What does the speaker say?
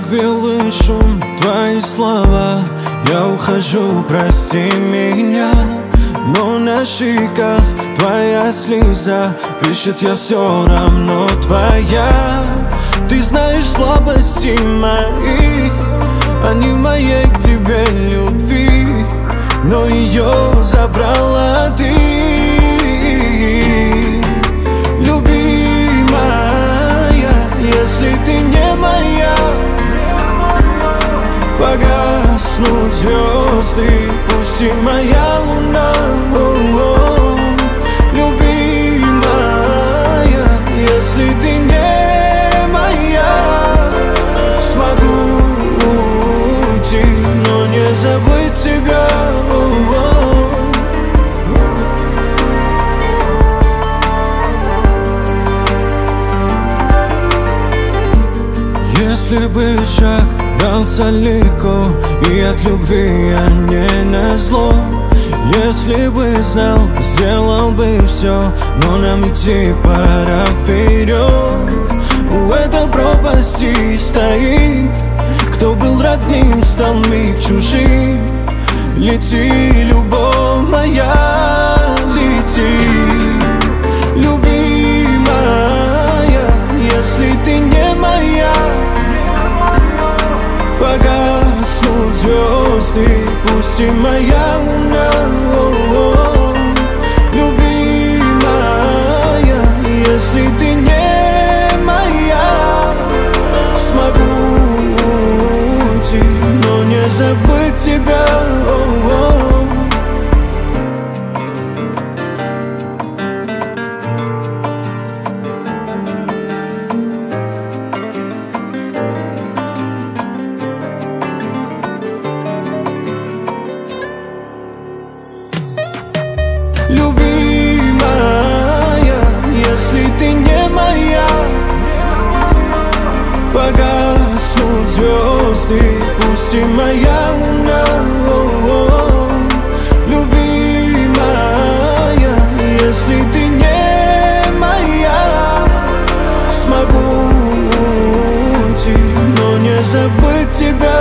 белый шум, твои слова. Я ухожу, прости меня. Но на щеках твоя слеза пишет, я все равно твоя. Ты знаешь слабости мои, они в моей к тебе любви, но ее забрала ты. Любимая, если ты не моя, погаснут звезды, пусть и моя луна. Любимая, если ты не моя, смогу уйти, но не забыть тебя. Если бы шаг дался легко, и от любви я не назло. Если бы знал, сделал бы все, но нам идти пора вперед. У этой пропасти стоит, кто был родным, стал миг чужим. Лети, любовь моя, лети. Любимая, если ты не моя, погаснут звезды, пусть и моя луна. Любимая, если ты не моя, смогу уйти, но не забыть тебя. Любимая, если ты не моя, погаснут звезды, пусть и моя луна. Любимая, если ты не моя, смогу уйти, но не забыть тебя.